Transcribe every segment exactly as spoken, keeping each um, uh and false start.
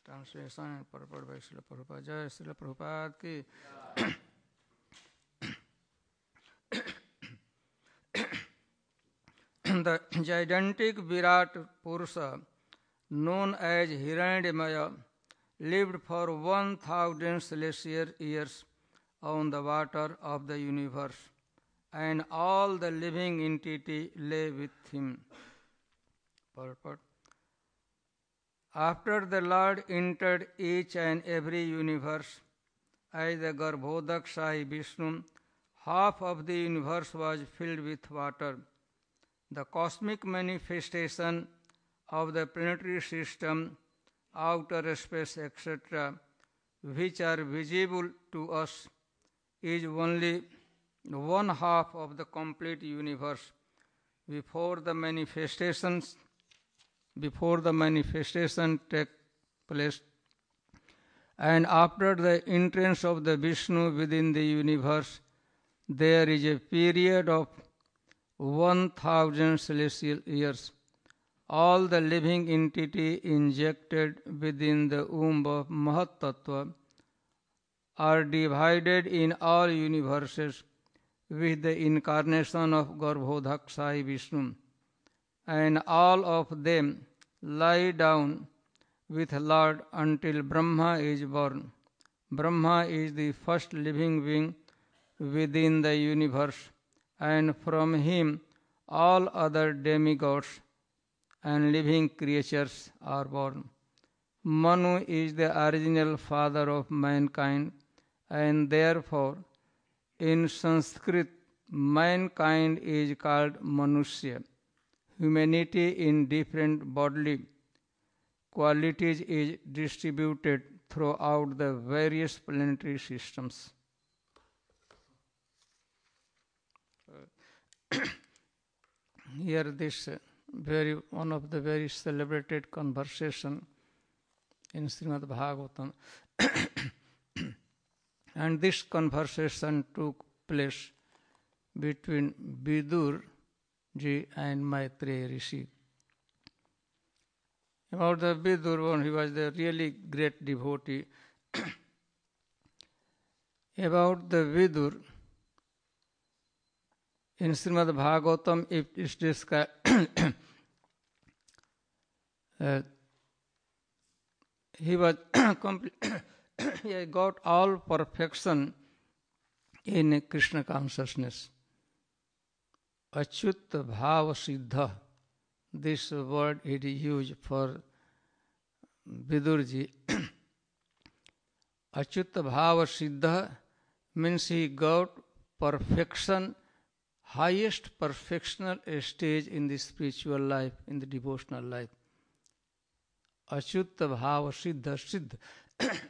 Translation and purport by Srila Prabhupada. Jai Srila Prabhupada ki. The gigantic Virat Purusha, known as Hiranyamaya, lived for one thousand celestial years on the water of the universe, and all the living entity lay with him. Purport. After the Lord entered each and every universe, as the Garbhodakshai Vishnu, half of the universe was filled with water. The cosmic manifestation of the planetary system, outer space, et cetera, which are visible to us, is only one half of the complete universe. Before the manifestations, before the manifestation take place, and after the entrance of the Vishnu within the universe, there is a period of one thousand celestial years. All the living entity injected within the womb of Mahat Tattva are divided in all universes with the incarnation of Garbhodakshai Vishnu, and all of them lie down with Lord until Brahma is born. Brahma is the first living being within the universe, and from him all other demigods and living creatures are born. Manu is the original father of mankind, and therefore in Sanskrit mankind is called Manusya. Humanity in different bodily qualities is distributed throughout the various planetary systems. Here this very one of the very celebrated conversation in Srimad Bhagavatam. And this conversation took place between Vidur ji and Maitreya Rishi. About the Vidur, he was the really great devotee. About the Vidur, in Srimad Bhagavatam, it is described uh, he was complete, he got all perfection in Krishna consciousness. Achyut bhava siddha, this word it is used for Vidurji. Achyut bhava siddha means he got perfection, highest perfectional stage in the spiritual life, in the devotional life. Achyut bhava siddha, siddha.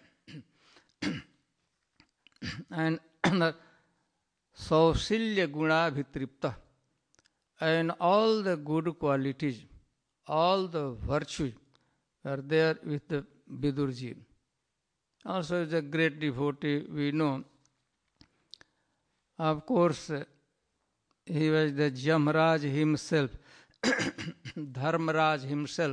And the Sausilya guna bhitripta, and all the good qualities, all the virtues are there with the Vidurji. Also is a great devotee, we know. Of course, he was the Jamraj himself, Dharmaraj himself.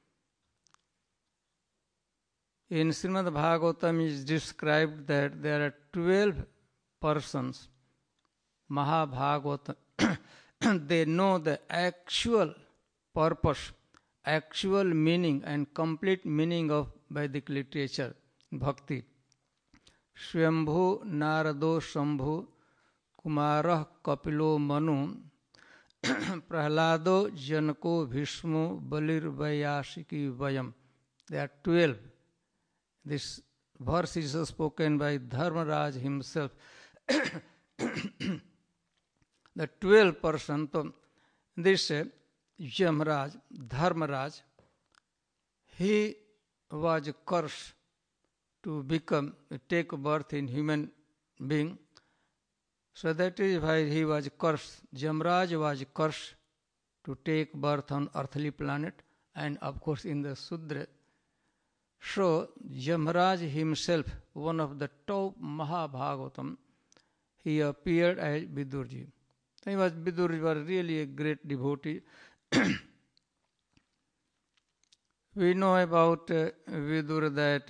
In Srimad Bhagavatam is described that there are twelve persons, Mahabhagavatam. They know the actual purpose, actual meaning and complete meaning of Vedic literature, Bhakti. Swambhu Narado Shambhu Kumarah Kapilo Manu Prahlado Janako Bhishmo Balir Vayashiki Vayam. There are twelve. This verse is spoken by Dharmaraj himself. The twelve person, this uh, Jamraj, Dharmaraj, he was cursed to become, take birth in human being. So that is why he was cursed. Jamraj was cursed to take birth on earthly planet, and of course in the Sudra. So Jamraj himself, one of the top Mahabhagavatam, he appeared as Vidurji. He was Vidurji was really a great devotee. We know about uh, Vidur that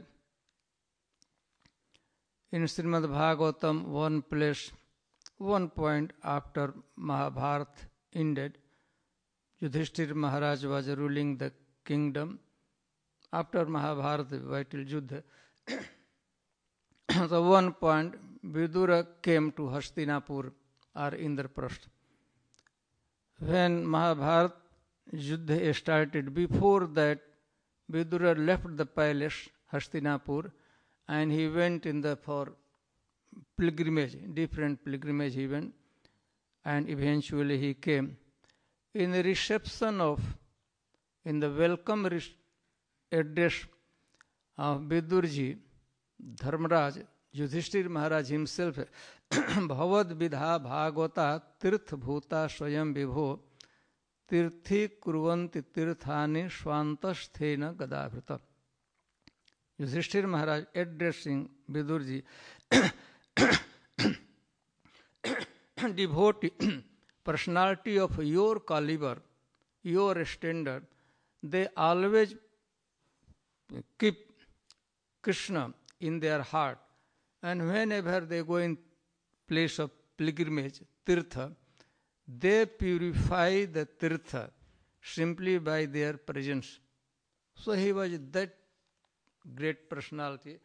in Srimad Bhagavatam, one place, one point after Mahabharata ended, Yudhishthir Maharaj was ruling the kingdom. After Mahabharata, vital Yuddha, so one point, Vidura came to Hastinapur or Indraprastha. When Mahabharata Yuddha started, before that, Vidura left the palace, Hastinapur, and he went in the for pilgrimage, different pilgrimage he went, and eventually he came. In the reception of, in the welcome address of Vidurji, Dharmaraj, Yudhishthir Maharaj himself, Bhavad Vidha Bhagavata Tirth Bhuta Swayam Vibho Tirthi Kurvanti Tirthani Swantasthena Gadabhrita. Yudhishthir Maharaj addressing Vidurji, devotee, personality of your caliber, your standard, they always keep Krishna in their heart. And whenever they go in place of pilgrimage, tirtha, they purify the tirtha simply by their presence. So he was that great personality.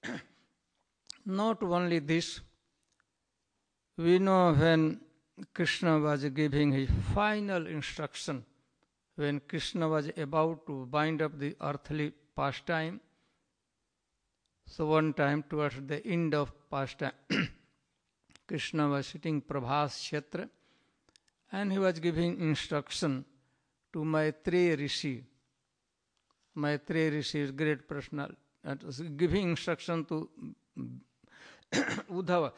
Not only this, we know when Krishna was giving his final instruction, when Krishna was about to bind up the earthly pastime, so one time towards the end of pastime, Krishna was sitting Prabhas Kshetra and he was giving instruction to Maitreya Rishi. Maitreya Rishi is great personal, and was giving instruction to Uddhava.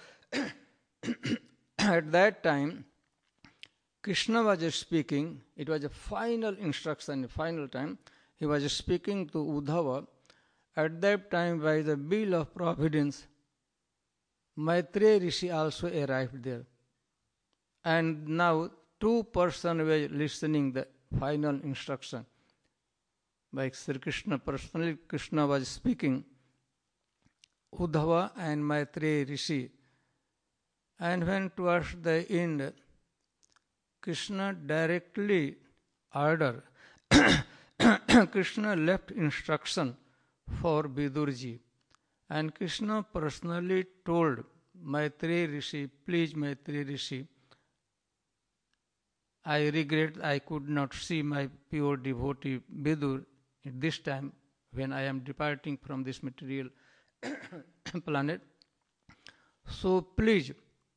At that time, Krishna was speaking, it was a final instruction, final time, he was speaking to Uddhava. At that time, by the will of providence, Maitreya Rishi also arrived there. And now two persons were listening the final instruction. By Sri Krishna personally, Krishna was speaking, Uddhava and Maitreya Rishi. And when towards the end, Krishna directly ordered, Krishna left instruction for Vidurji. And Krishna personally told Maitreya Rishi, please Maitreya Rishi, I regret I could not see my pure devotee Vidur at this time when I am departing from this material planet. So please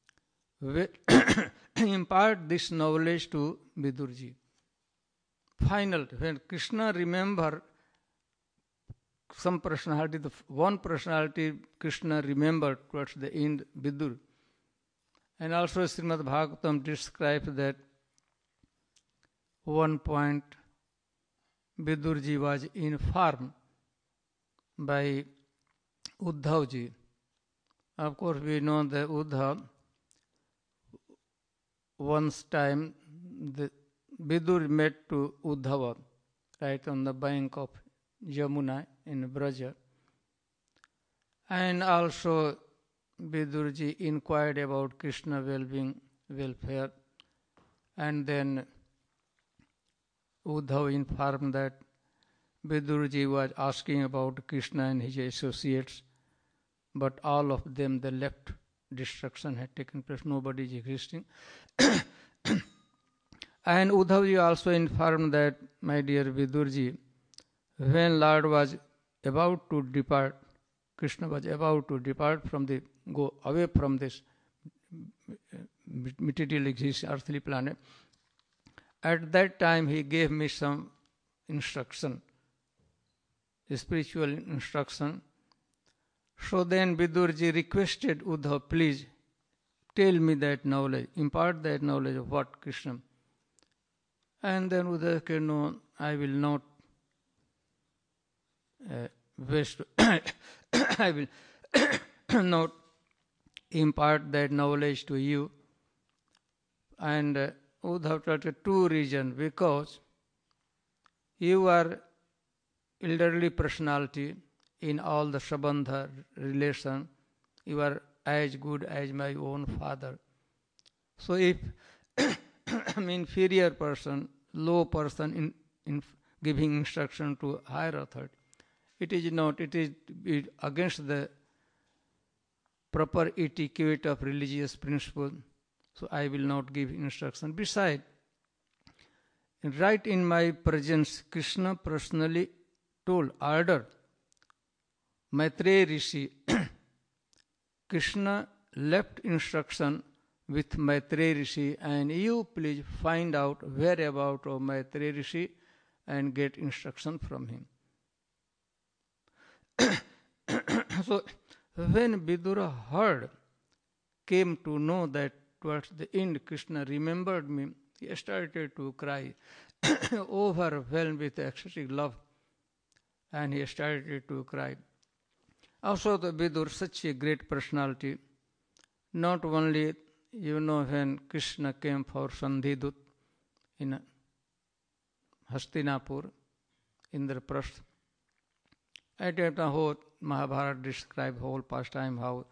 impart this knowledge to Vidurji. Final, when Krishna remember some personality, the one personality Krishna remembered towards the end, Vidur. And also Srimad Bhagavatam describes that one point Vidurji was informed by Uddhavji. Of course, we know that Uddhav, once time, the Vidur met to Uddhava, right on the bank of Yamuna in Braja. And also Vidurji inquired about Krishna well-being, welfare. And then Uddhava informed that Vidurji was asking about Krishna and his associates, but all of them, they left. Destruction had taken place, nobody is existing. And Uddhavji also informed that, my dear Vidurji, when Lord was about to depart, Krishna was about to depart from the, go away from this material existing earthly planet, at that time he gave me some instruction, spiritual instruction. So then Vidurji requested Uddhava, please tell me that knowledge, impart that knowledge of what Krishna. And then Uddhava said, no, I will not uh, waste, I will not impart that knowledge to you. And uh, Uddhava told two reasons, because you are elderly personality in all the Sambandha relation. You are as good as my own father. So if inferior person, low person in, in giving instruction to higher authority, it is not, it is against the proper etiquette of religious principle. So I will not give instruction. Besides, right in my presence, Krishna personally told, order Maitreya Rishi. Krishna left instruction with Maitreya Rishi, and you please find out whereabout of Maitreya Rishi and get instruction from him. So when Vidura heard, came to know that towards the end Krishna remembered me, he started to cry, overwhelmed with ecstatic love, and he started to cry. Also the Vidur, such a great personality, not only, you know, when Krishna came for Sandhidut in Hastinapur, Indraprastha, at that the whole Mahabharata describes whole pastime how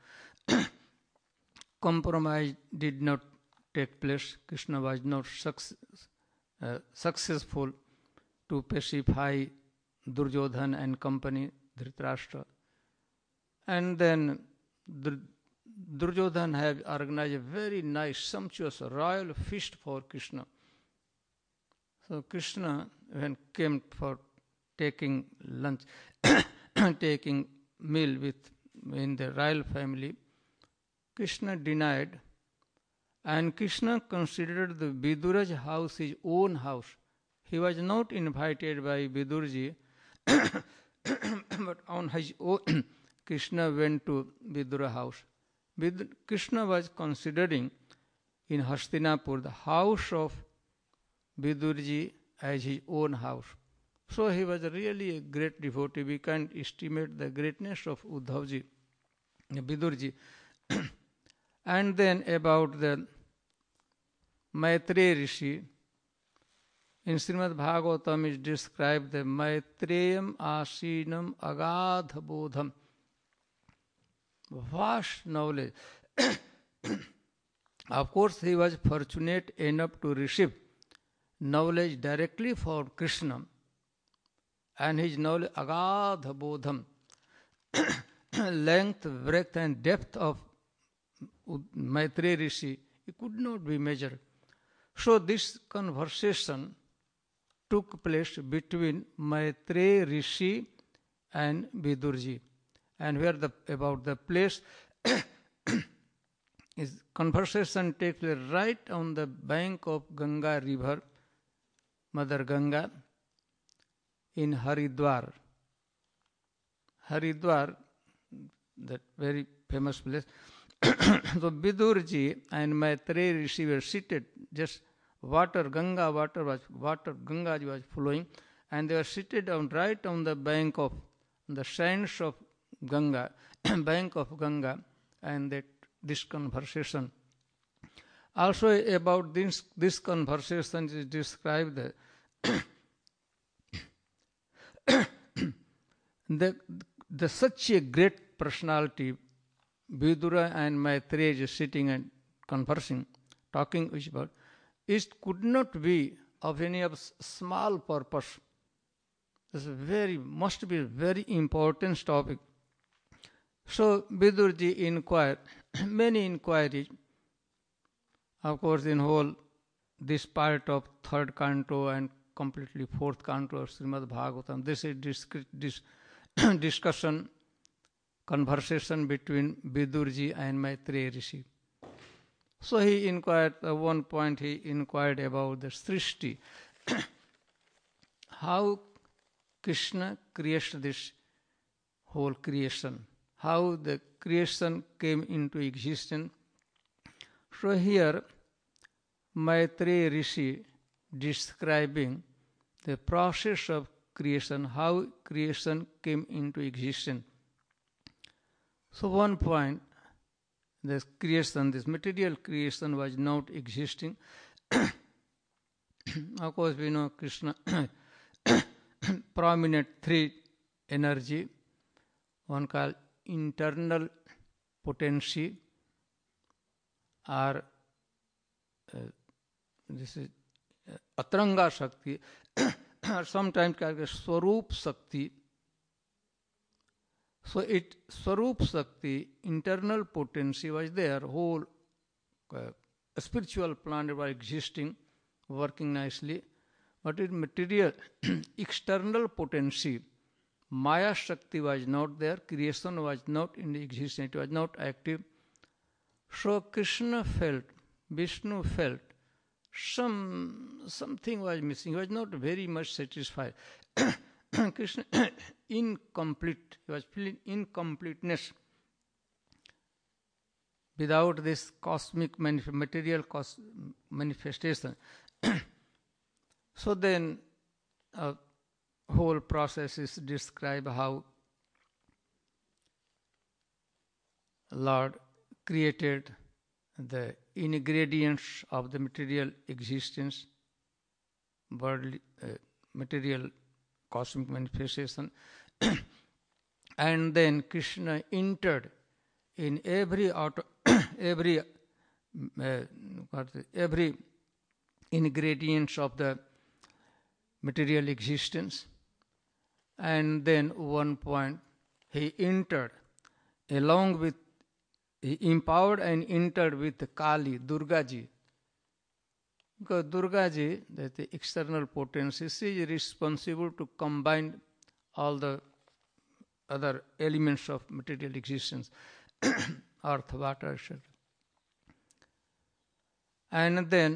compromise did not take place. Krishna was not success, uh, successful to pacify Duryodhana and company, Dhritarashtra. And then Duryodhana had organized a very nice, sumptuous, royal feast for Krishna. So Krishna, when came for taking lunch, taking meal with in the royal family, Krishna denied, and Krishna considered the Vidura's house his own house. He was not invited by Vidurji, but on his own, Krishna went to Vidura house. Vid- Krishna was considering in Hastinapur the house of Vidurji as his own house. So he was really a great devotee. We can't estimate the greatness of Uddhavji, Vidurji. And then about the Maitreya Rishi, in Srimad Bhagavatam is described the Maitreyam Asinam Agadha Bodham, vast knowledge. Of course, he was fortunate enough to receive knowledge directly from Krishna, and his knowledge Agadha Bodham, length, breadth and depth of Maitreya Rishi, it could not be measured. So this conversation took place between Maitreya Rishi and Vidurji. And where the about the place is conversation takes place right on the bank of Ganga river, Mother Ganga, in Haridwar. Haridwar, that very famous place. So Vidurji and Maitreya Rishi were seated, just water, Ganga water was water, Ganga was flowing, and they were seated on right on the bank of the sands of Ganga, bank of Ganga, and that this conversation. Also about this this conversation is described the the, the such a great personality, Vidura and Maitreya sitting and conversing, talking each other, it could not be of any of small purpose. This is very must be a very important topic. So Vidurji inquired many inquiries. Of course, in whole this part of third canto and completely fourth canto of Srimad Bhagavatam, this is disc- dis- discussion, conversation between Vidurji and Maitreya Rishi. So he inquired, at one point he inquired about the Srishti, how Krishna creates this whole creation, how the creation came into existence. So here Maitreya Rishi describing the process of creation, how creation came into existence. So one point, this creation, this material creation was not existing. Of course, we know Krishna prominent three energy, one called internal potency, or uh, this is uh, Atranga Shakti, or sometimes called Swarup Shakti. So it Swarup Shakti, internal potency was there, whole uh, spiritual planet was existing, working nicely, but in material, external potency, Maya Shakti was not there, creation was not in existence, it was not active. So Krishna felt, Vishnu felt, some something was missing, he was not very much satisfied. Krishna, incomplete, he was feeling incompleteness without this cosmic manif- material cos- manifestation. So then a whole process is described how Lord created the ingredients of the material existence, worldly, uh, material cosmic manifestation, and then Krishna entered in every auto, every uh, every ingredients of the material existence, and then one point he entered along with, he empowered and entered with Kali, Durga ji. Because Durga ji, that the external potency, she is responsible to combine all the other elements of material existence, earth, water, et cetera. And then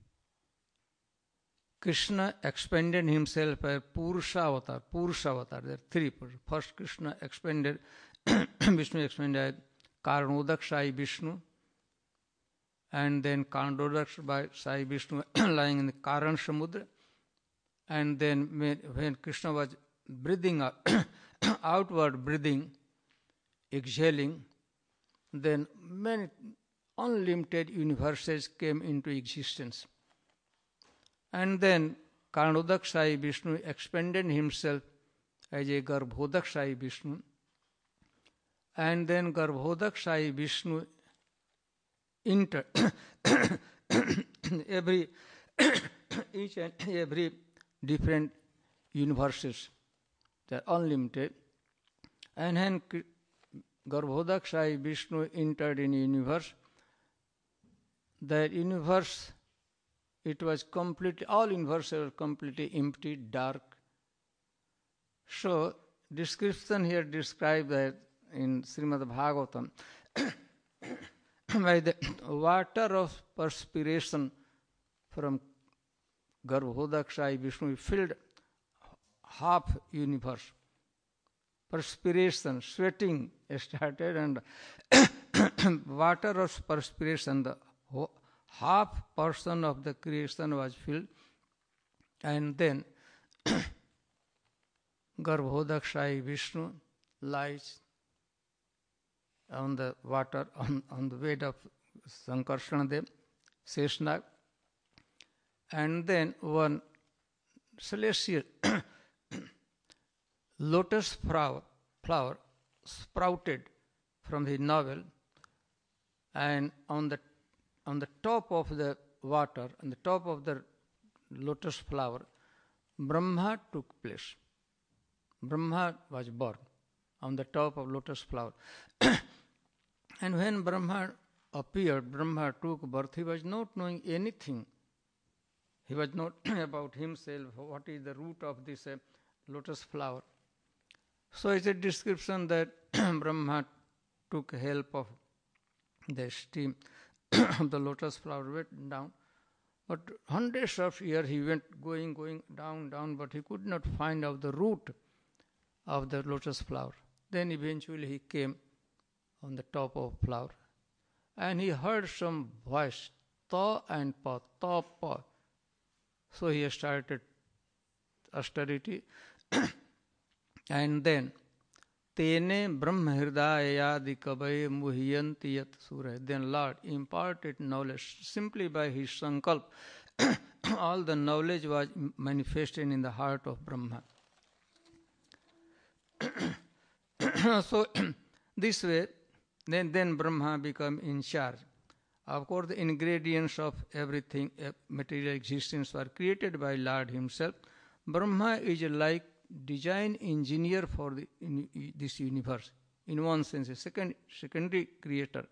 Krishna expanded himself as Purusha avatar, Purusha avatar, there are three. First Krishna expanded, Vishnu expanded Karnodak Sai Vishnu, and then Karnodak by Sai Vishnu lying in the Karan Samudra, and then when Krishna was breathing out, outward breathing, exhaling, then many unlimited universes came into existence. And then Karnodak Sai Vishnu expanded himself as a Garbhodak Sai Vishnu, and then Garbhodak Sai Vishnu entered every each and every different universes, they are unlimited. And then Garbhodak Sai Vishnu entered in universe. That universe, it was completely, all universes were completely empty, dark. So, description here described that in Srimad Bhagavatam, by the water of perspiration from Garbhodak Sai Vishnu filled half universe. Perspiration, sweating started, and water of perspiration, the half portion of the creation was filled, and then Garbhodak Sai Vishnu lies on the water, on, on the weight of Sankarsana Dev, Seshnag, and then one celestial lotus flower, flower sprouted from the navel, and on the on the top of the water, on the top of the lotus flower, Brahma took place. Brahma was born on the top of lotus flower. And when Brahma appeared, Brahma took birth, he was not knowing anything. He was not about himself, what is the root of this uh, lotus flower. So it's a description that Brahma took help of the steam of the lotus flower, went down. But hundreds of years he went going, going down, down, but he could not find out the root of the lotus flower. Then eventually he came on the top of flower, and he heard some voice, ta and pa, ta pa. So he started austerity, and then Tene Brahma Hridayadi Kabaye Muhyanti Yat Surah. Then Lord imparted knowledge simply by his sankalp. All the knowledge was manifested in the heart of Brahma. So this way, then, then Brahma become in charge. Of course, the ingredients of everything, uh, material existence were created by Lord himself. Brahma is like design engineer for the, in, this universe. In one sense, a second, secondary creator.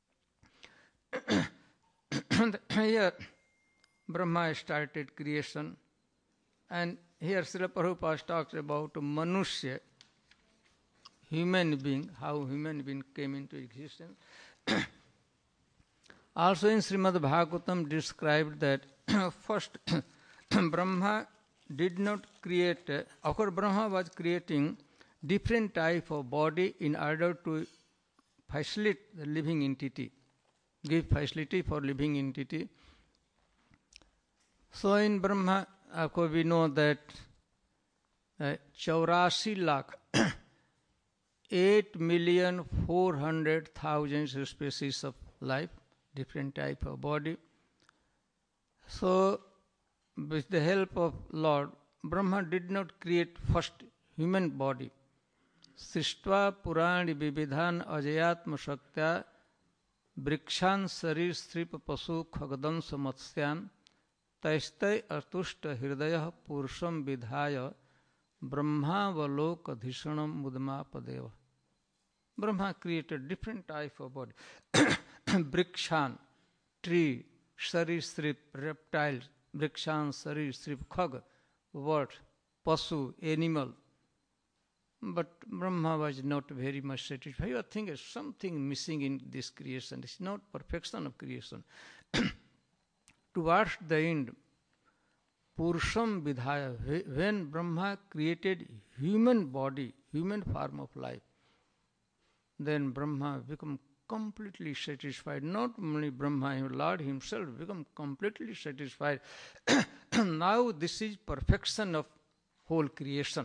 Here, Brahma started creation, and here Srila Prabhupada talks about Manusya, human being, how human being came into existence. Also in Srimad Bhagavatam described that first Brahma did not create, uh, of course Brahma was creating different type of body in order to facilitate the living entity, give facility for living entity. So in Brahma, of course we know that uh, Chaurasi lakh, eight million four hundred thousand species of life, different type of body. So with the help of Lord, Brahma did not create first human body. Srishtva Purani Vividhan Ajayatma Shaktya Vrikshan Sarir Strip Pasu Khagdan Samatsyan Taistai Artushta Hridaya Purusham Vidhaya Brahma Valok Dhishanam Mudmapadeva. Brahma created different type of body. Vrikshan, tree, Sarir Strip, reptiles, Vrikshan, Sarir Strip, Khag, word, Pasu, animal. But Brahma was not very much satisfied. You think there's something missing in this creation. It's not perfection of creation. Towards the end, Purusham Vidhaya, when Brahma created human body, human form of life, then Brahma become completely satisfied. Not only Brahma, Lord himself become completely satisfied. Now this is perfection of whole creation.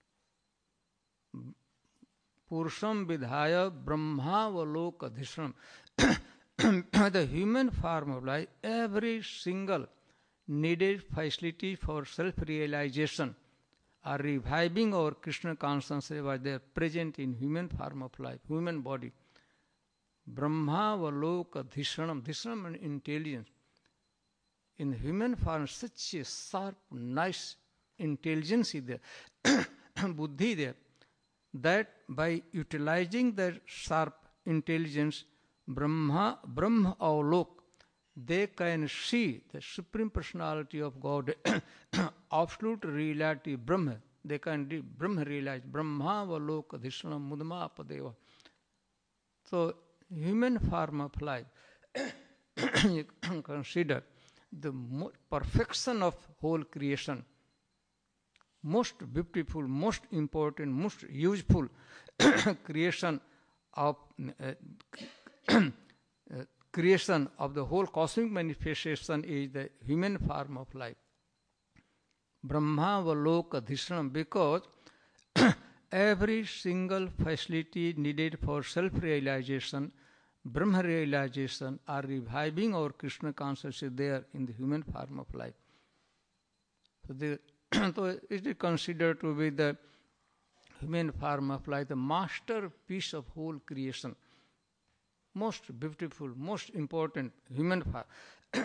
Purusham Vidhaya Brahma Valok Dhishanam. The human form of life, every single needed facility for self-realization or reviving our Krishna consciousness was there present in human form of life, human body. Brahma Valoka Dhishanam, Dhishanam and intelligence. In human form, such a sharp, nice intelligence is there, buddhi there, that by utilizing that sharp intelligence, Brahma, Brahma Avalok, they can see the Supreme Personality of God, absolute reality, Brahma. They can do Brahma realize, Brahma Valoka Dhishanam Mudmapadeva. So, human form of life, you can consider the perfection of whole creation, most beautiful, most important, most useful creation of uh, uh, creation of the whole cosmic manifestation is the human form of life. Brahma Valoka Dhishanam, because every single facility needed for self-realization, Brahma realization, or reviving our Krishna consciousness there in the human form of life. So, the, so it is considered to be the human form of life, the masterpiece of whole creation. Most beautiful, most important human form.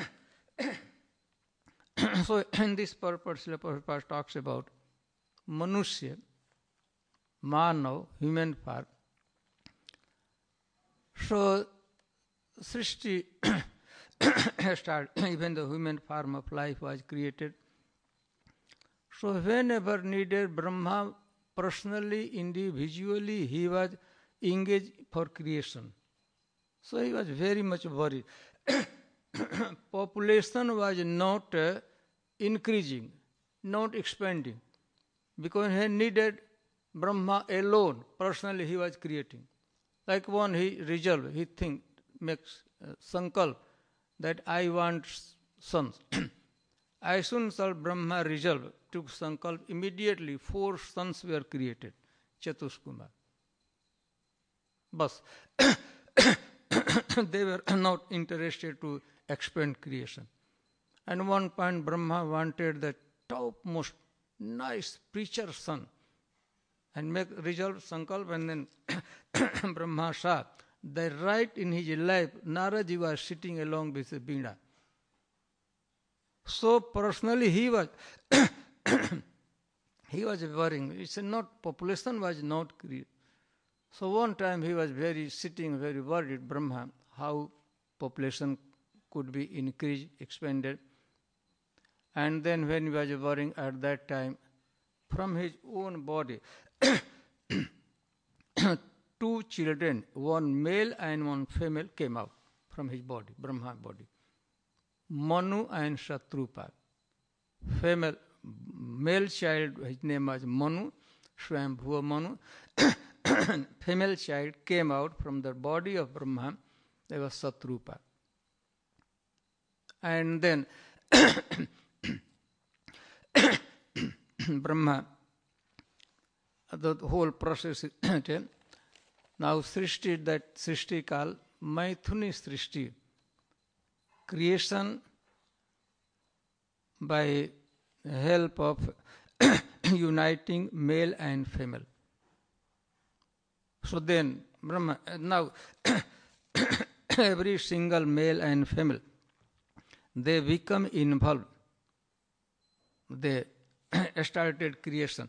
So in this purpose, Srila Prabhupada talks about Manusya, Manav, human form. So Srishti started, even the human form of life was created. So whenever needed, Brahma personally, individually, he was engaged for creation. So he was very much worried. Population was not uh, increasing, not expanding, because he needed Brahma alone. Personally, he was creating. Like one, he resolved, he think, makes uh, sankalp that I want sons. As soon as Brahma resolved, took sankalp, immediately four sons were created. Chatuskumar. Bas. They were not interested to expand creation. And one point Brahma wanted the topmost nice preacher son. and make resolve sankalp, and then Brahma saw that right in his life, Naraji was sitting along with the Veena. So personally he was he was worrying. It's not, population was not created. So one time he was very sitting, very worried, Brahma, how population could be increased, expanded. And then when he was worrying at that time, from his own body, two children, one male and one female, came out from his body, Brahma body. Manu and Shatrupa. Female, male child, his name was Manu, Swayambhuva Manu. Female child came out from the body of Brahma, there was Satrupa. And then Brahma, the whole process is now Srishti, that Srishti called Maithuni Srishti, creation by help of uniting male and female. So then Brahma, now every single male and female, they become involved. They started creation.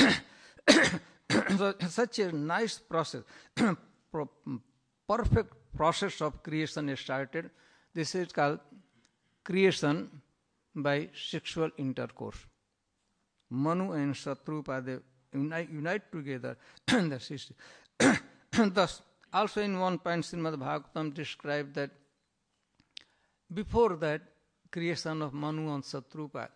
So such a nice process, perfect process of creation is started. This is called creation by sexual intercourse. Manu and Shatrupa, they unite, unite together. Thus, also in one point, Srimad Bhagavatam described that before that creation of Manu and Shatrupa,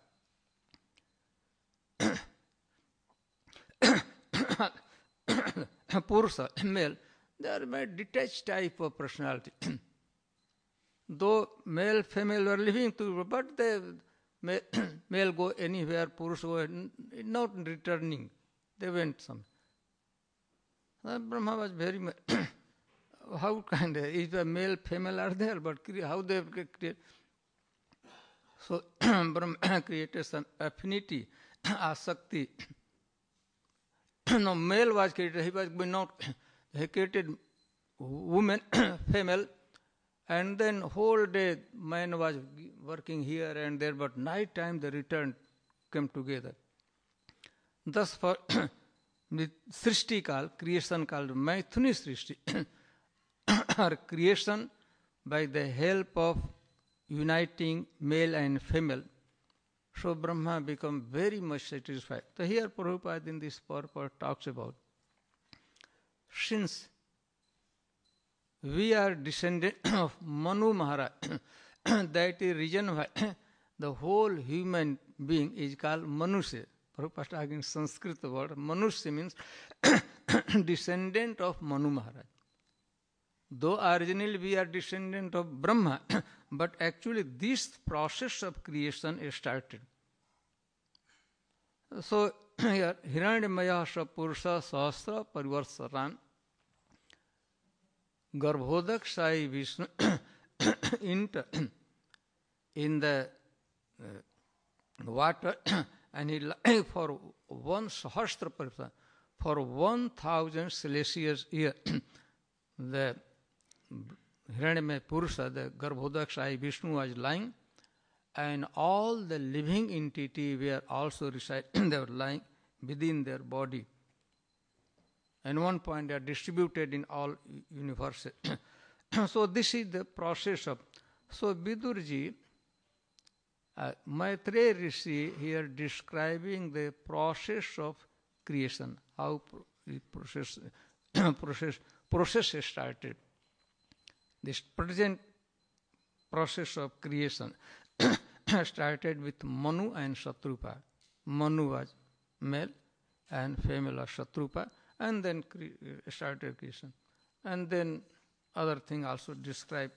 Purusha, male, they are a detached type of personality. Though male, female were living together, but the male go anywhere, Purusha go not returning. They went some. Brahma was very much, how kind of, if a male, female are there, but how they create. So Brahma created some affinity, asakti. No, male was created, he was not, he created woman, female, and then whole day man was working here and there, but night time they returned, came together. Thus for the Srishti called, creation called Maithuni Srishti, or creation by the help of uniting male and female. So Brahma become very much satisfied. So here Prabhupada in this purport talks about, since we are descendant of Manu Maharaj, that is reason why the whole human being is called Manusya. Prabhupada talking Sanskrit word, Manusya means descendant of Manu Maharaj. Though originally we are descendant of Brahma, but actually this process of creation is started. So here, Hiranyamaya Purusha Sahasra Parivarsaran Garbhodak Sai Vishnu enter in the uh, water and he for one Sahasra Parivarsaran, for one thousand celestial years, the Hiranyamaya Purusha, the Garbhodak Sai Vishnu was lying, and all the living entity were also residing, they were lying within their body. And one point they are distributed in all universes. So this is the process of, so Vidurji, uh, Maitreya Rishi here describing the process of creation, how the process, process, process is started. This present process of creation started with Manu and Shatrupa. Manu was male and female was Shatrupa, and then cre- started creation. And then other thing also described.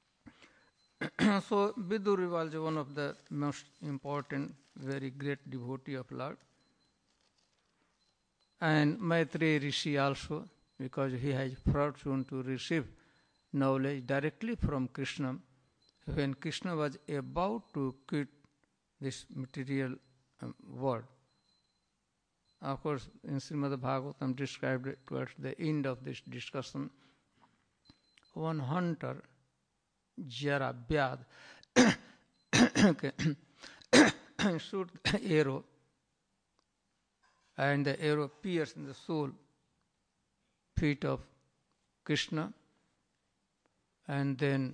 So Viduri was one of the most important, very great devotee of Lord. And Maitreya Rishi also, because he has fortune to receive knowledge directly from Krishna. When Krishna was about to quit this material um, world, of course, in Srimad Bhagavatam described it towards the end of this discussion. One hunter, Jara Vyad, shoot the arrow, and the arrow pierced in the sole feet of Krishna, and then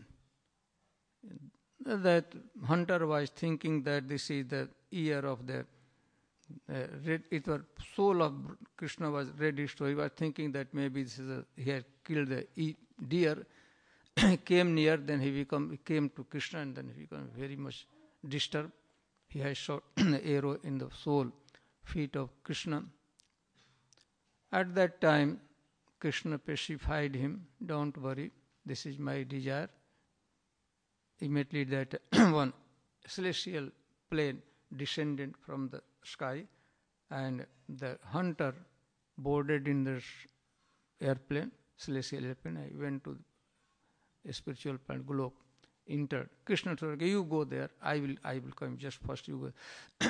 that hunter was thinking that this is the ear of the uh, red, it was soul of Krishna was reddish, so he was thinking that maybe this is a, he had killed the e- deer. Came near, then he become he came to Krishna, and then he became very much disturbed. He has shot the arrow in the sole feet of Krishna. At that time, Krishna pacified him. Don't worry, this is my desire. Immediately that one celestial plane descended from the sky, and the hunter boarded in the airplane, celestial airplane. I went to a spiritual planet, Golok, entered. Krishna told, okay, you go there, I will I will come, just first you go.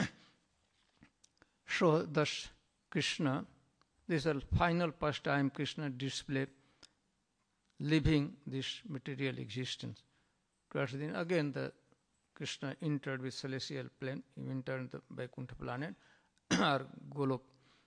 So thus Krishna, this is the final pastime Krishna displayed, living this material existence. Towards the end, again the Krishna entered with celestial plane, he entered the Vaikuntha planet, or Golok.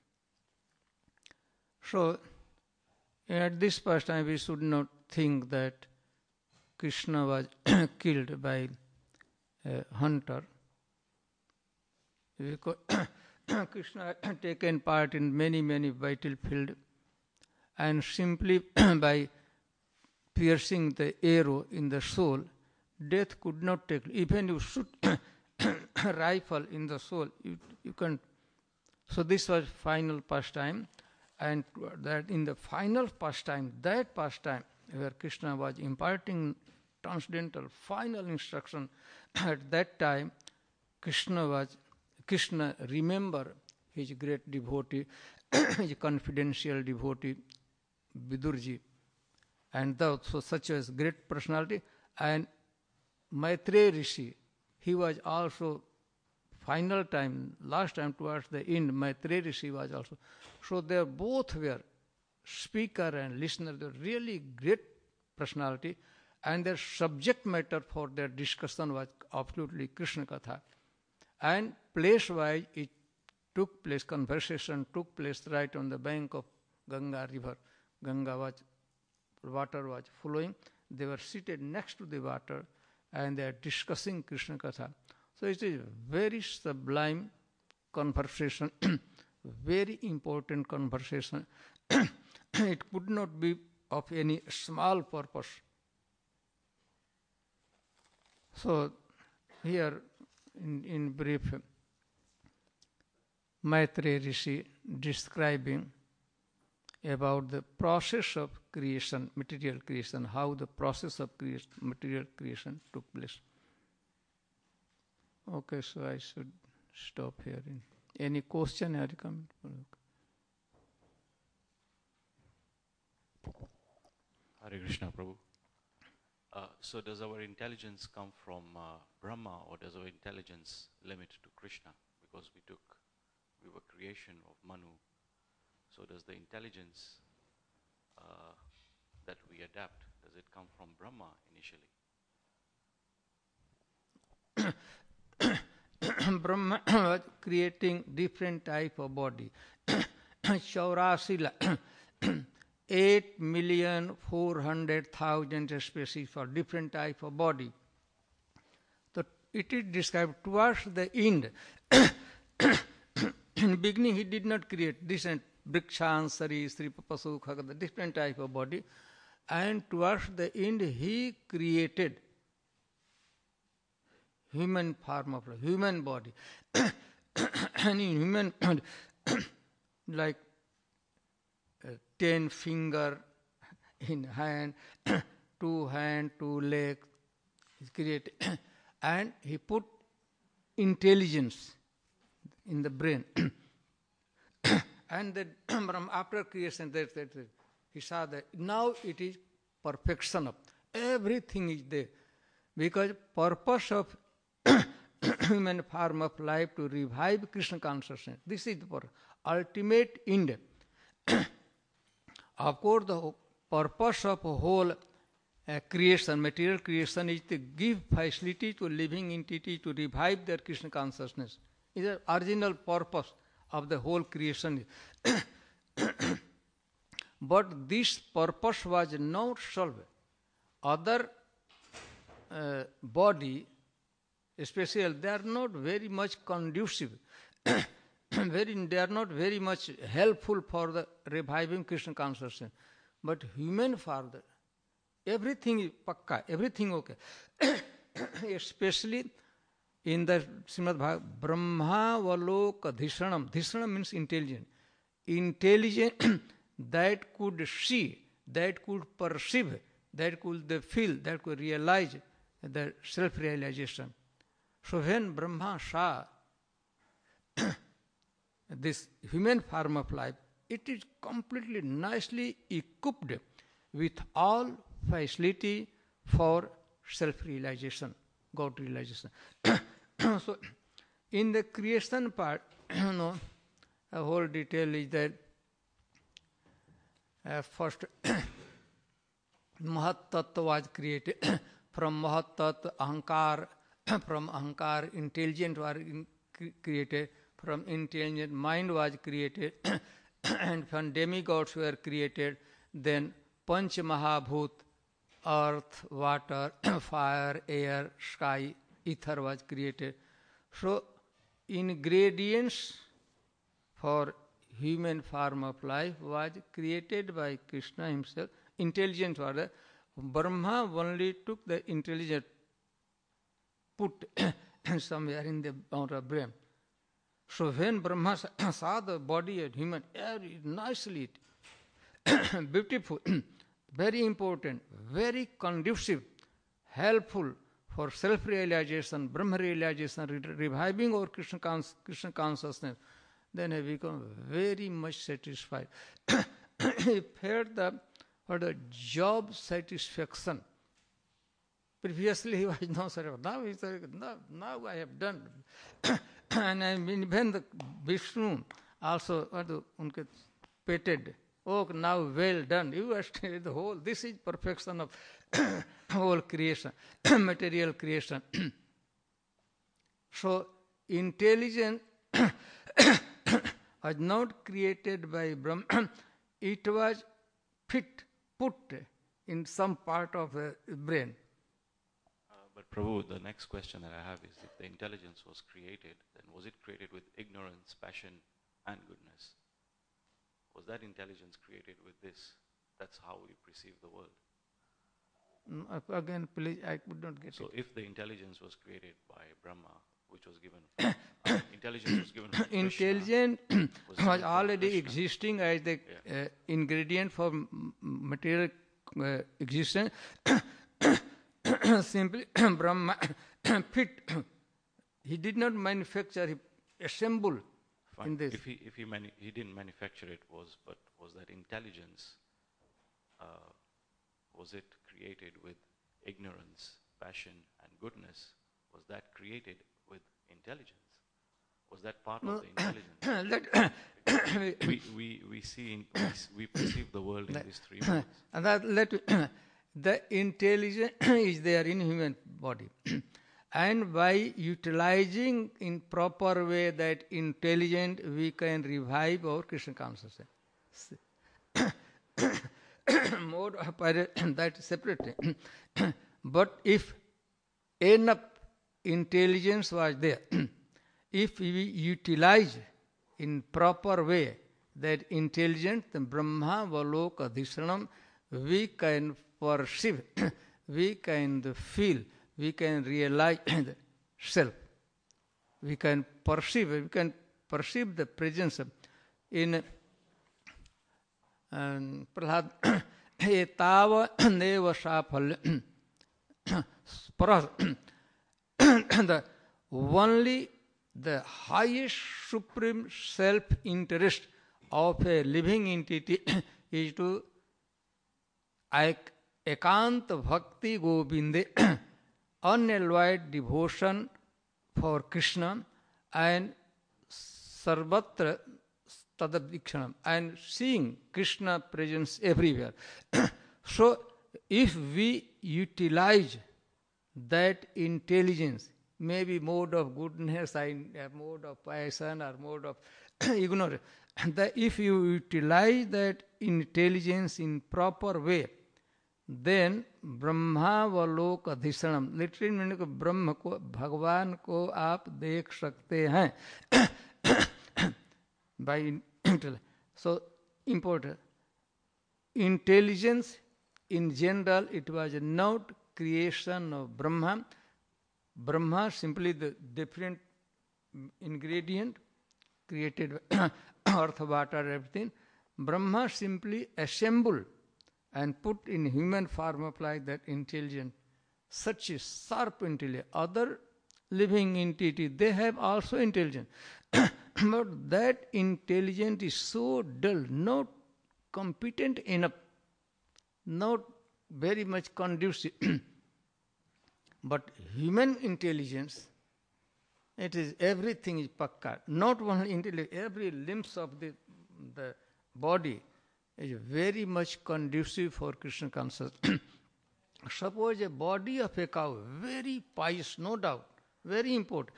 So at this pastime we should not think that Krishna was killed by a hunter, because Krishna had taken part in many, many battlefields, and simply by piercing the arrow in the soul, death could not take. Even you shoot a rifle in the soul, you, you can't. So this was final pastime, and that in the final pastime, that pastime where Krishna was imparting transcendental final instruction, at that time Krishna was Krishna remember his great devotee, his confidential devotee Vidurji, and thus so such as great personality, and Maitreya Rishi, he was also final time, last time towards the end, Maitreya Rishi was also. So they both were speaker and listener, they were really great personality, and their subject matter for their discussion was absolutely Krishna Katha. And place-wise, it took place, conversation took place right on the bank of Ganga river. Ganga was, water was flowing. They were seated next to the water, and they are discussing Krishna Katha. So it is very sublime conversation, very important conversation. It could not be of any small purpose. So here, in, in brief, Maitreya Rishi describing about the process of creation, material creation, how the process of creation, material creation took place. Okay, so I should stop here. Any question or comment? Hare Krishna, Prabhu. Uh, so does our intelligence come from uh, Brahma, or does our intelligence limit to Krishna? Because we took, we were creation of Manu. So does the intelligence uh, that we adapt, does it come from Brahma initially? Brahma was creating different type of body. Chaurasila, eight million four hundred thousand species for different type of body. So it is described towards the end. In beginning he did not create different Brikshan, Sari, Sri Pasu, Khagada, different type of body. And towards the end he created human form of life, human body. And in human body, like uh, ten finger in hand, two hand, two legs, is created. And he put intelligence in the brain. And then from after creation, that, that, that, he saw that now it is perfection of everything is there. Because purpose of human form of life to revive Krishna consciousness. This is the purpose. ultimate end. Of course, the purpose of whole uh, creation, material creation, is to give facility to living entity to revive their Krishna consciousness. It is the original purpose of the whole creation. But this purpose was not solved. Other uh, body, especially, they are not very much conducive. very, they are not very much helpful for the reviving Krishna consciousness. But human father, everything is pakka, everything okay. Especially in the Srimad Bhagavatam, Brahma Valoka Dhishanam. Dhishanam means intelligent. Intelligent that could see, that could perceive, that could feel, that could realize the self-realization. So when Brahma saw this human form of life, it is completely nicely equipped with all facility for self-realization, God realization. So in the creation part, you know, a whole detail is that uh, first Mahat Tattva was created. From Mahat Tattva, Ahankar, from Ahankar, intelligent was in, created. From intelligent, mind was created. And from demigods were created. Then Panch Mahabhut, earth, water, fire, air, sky, ether was created. So ingredients for human form of life was created by Krishna himself. Intelligent was there. Brahma only took the intelligent, put somewhere in the outer brain. So when Brahma saw the body of human, very nicely, beautiful, very important, very conducive, helpful for self-realization, Brahma-realization, re- reviving our Krishna, cons- Krishna consciousness, then he become very much satisfied. He felt the, for the job satisfaction. Previously he was not satisfied. Now he said, now, now I have done. And I mean, when the Vishnu also uh, petted, oh, now well done. You are the whole, this is perfection of whole creation, material creation. So, intelligence was not created by Brahma, it was fit, put in some part of the brain. Uh, but Prabhu, the next question that I have is, if the intelligence was created, then was it created with ignorance, passion, and goodness? Was that intelligence created with this? That's how we perceive the world. Mm, again, please, I could not get so it. So if the intelligence was created by Brahma, which was given, uh, intelligence was given from Intelligence Krishna, was, was already Krishna. existing as the yeah. uh, ingredient for m- material uh, existence. Simply, Brahma fit. He did not manufacture, he assembled in this. If he if he manu- he didn't manufacture it, was but was that intelligence? Uh, was it created with ignorance, passion, and goodness? Was that created with intelligence? Was that part No. of the intelligence? we, we we see in, we, s- we perceive the world in these three ways. And that let the intelligence is there in human body. And by utilizing in proper way that intelligent, we can revive our Krishna consciousness. Mode of that is separate. But if enough intelligence was there, if we utilize in proper way that intelligence, the Brahma Valoka Dhishanam, we can perceive, we can feel, we can realize the self. We can perceive, we can perceive the presence in um, Prahlad etava neva safalya. The only the highest supreme self-interest of a living entity is to ek, ekant bhakti govinde, unalloyed devotion for Krishna, and sarvatra tadadikshanam, and seeing Krishna presence everywhere. So if we utilize that intelligence, maybe mode of goodness, or mode of passion, or mode of ignorance, that if you utilize that intelligence in proper way, then Brahma व लोक अधिष्ठानम, literally मैंने को ब्रह्म को, भगवान को आप देख सकते हैं by so important. Intelligence in general, it was not creation of Brahma. Brahma simply the different ingredient created earth, water, everything. Brahma simply assembled and put in human form of like that intelligence, such a sharp intelligence. Other living entity, they have also intelligence. But that intelligence is so dull, not competent enough, not very much conducive. But human intelligence, it is everything is pakka. Not only intelligence, every limbs of the, the body is very much conducive for Krishna consciousness. Suppose a body of a cow, very pious, no doubt, very important.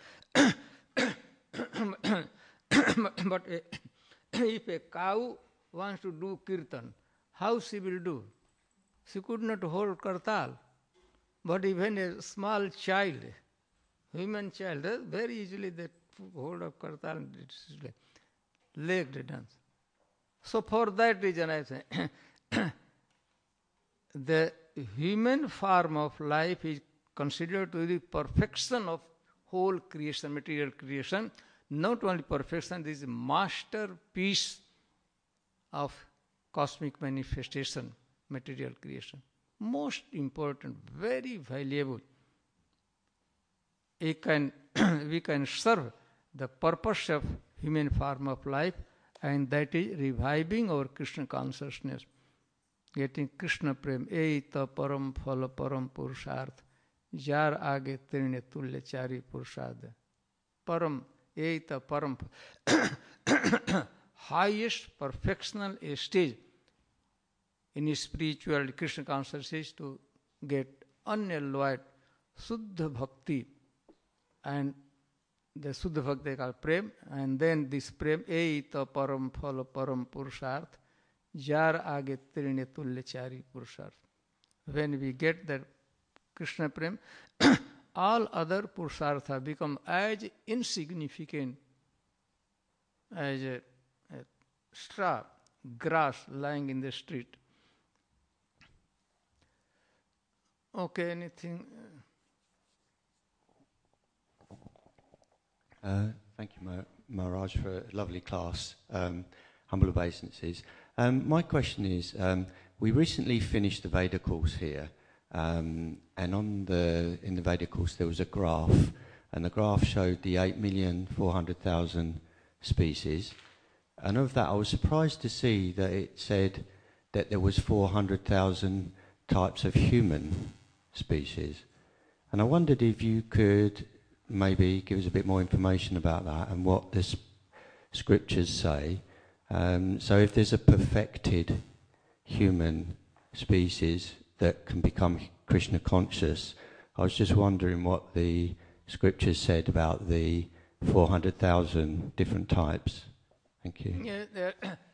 But a, if a cow wants to do kirtan, how she will do? She could not hold kartal. But even a small child, human child, very easily they hold of kartal and leg they dance. So for that reason I say, the human form of life is considered to be perfection of whole creation, material creation. Not only perfection, this is masterpiece of cosmic manifestation, material creation. Most important, very valuable. It can, we can serve the purpose of human form of life, and that is reviving our Krishna consciousness, getting Krishna prem, eita param phala param purusharth, jar age trine tulya chari purushad. Param, eita param, highest perfectional stage in spiritual Krishna consciousness to get unalloyed Suddha Bhakti, and the Suddha Bhakti called Prem, and then this Prem, Eita Param Phala Param Purusharth, Jar Age Trine Tulya Chari Purusharth. When we get that Krishna Prem, all other Purushartha become as insignificant as a, a straw, grass lying in the street. Okay, anything? Uh, thank you, Ma- Maharaj, for a lovely class. Um, humble obeisances. Um, my question is, um, we recently finished the Veda course here, um, and on the in the Veda course there was a graph, and the graph showed the eight million four hundred thousand species, and of that I was surprised to see that it said that there was four hundred thousand types of human species, and I wondered if you could maybe give us a bit more information about that and what the scriptures say. Um, so if there's a perfected human species that can become Krishna conscious, I was just wondering what the scriptures said about the four hundred thousand different types. Thank you. Yeah, there,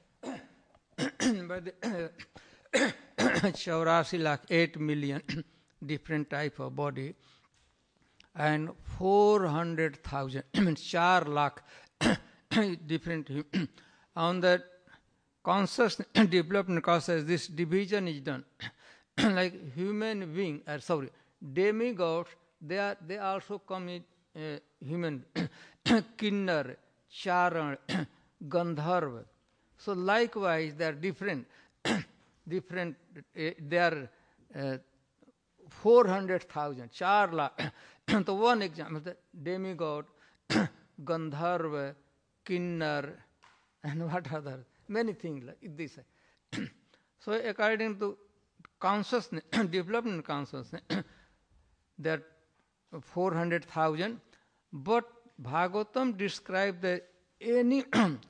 but Chaurasi lakh, eight million different type of body, and four hundred thousand, means char lakh different. On that conscious development process, this division is done. Like human being, uh, sorry, demigods, they are they also come in uh, human, Kinnar, Charan, Gandharva. So likewise, they are different, different. Uh, they are uh, four hundred thousand, char lakh. So one example, the demigod, Gandharva, Kinnar, and what other, many things like this. So according to consciousness, development consciousness, there are four hundred thousand, but Bhagavatam describes the any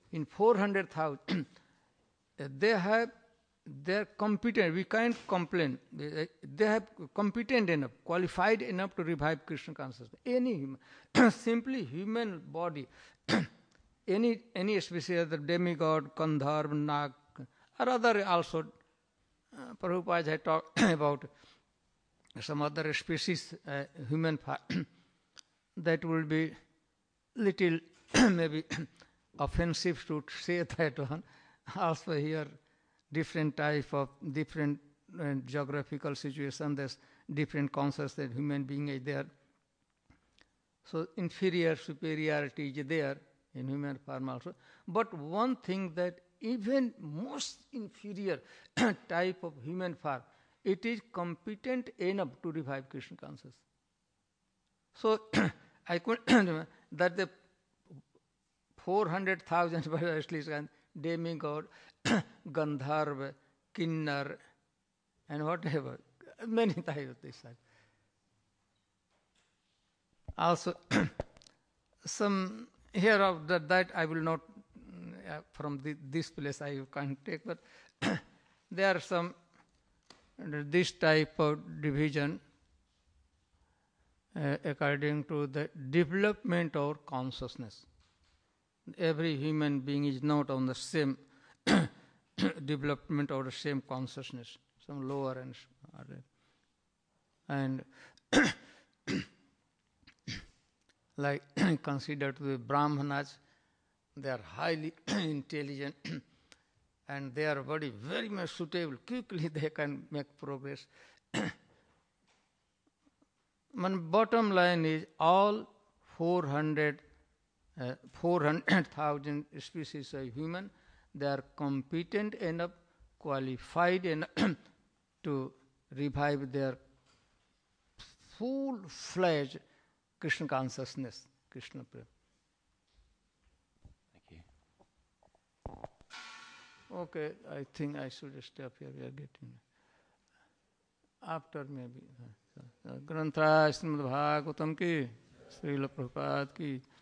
in four hundred thousand, they have, they're competent, we can't complain. They, they have competent enough, qualified enough to revive Krishna consciousness. Any human, simply human body, any any species, the demigod, Gandharva, Nag, or other also, uh, Prabhupada had talked about some other species, uh, human that will be little maybe offensive to say that one. Also here, different type of different uh, geographical situation, there's different consciousness that human being is there. So inferior superiority is there in human form also. But one thing that even most inferior type of human form, it is competent enough to revive Krishna consciousness. So I could that the four hundred thousand at least demigod, Gandharva, Kinnar, and whatever, many types of this type. Also, some here of that, that I will not uh, from the, this place I can't take, but there are some this type of division uh, according to the development of consciousness. Every human being is not on the same development or the same consciousness, some lower and higher. And like considered to be Brahmanas, they are highly intelligent and their body very much suitable. Quickly they can make progress. But bottom line is all four hundred uh, four hundred thousand species of human, they are competent enough, qualified enough to revive their full-fledged Krishna consciousness, Krishna Prem. Thank you. Okay, I think I should stop here. We are getting after maybe. Grantha Srimad Bhagavatam ki, Srila Prabhupada ki.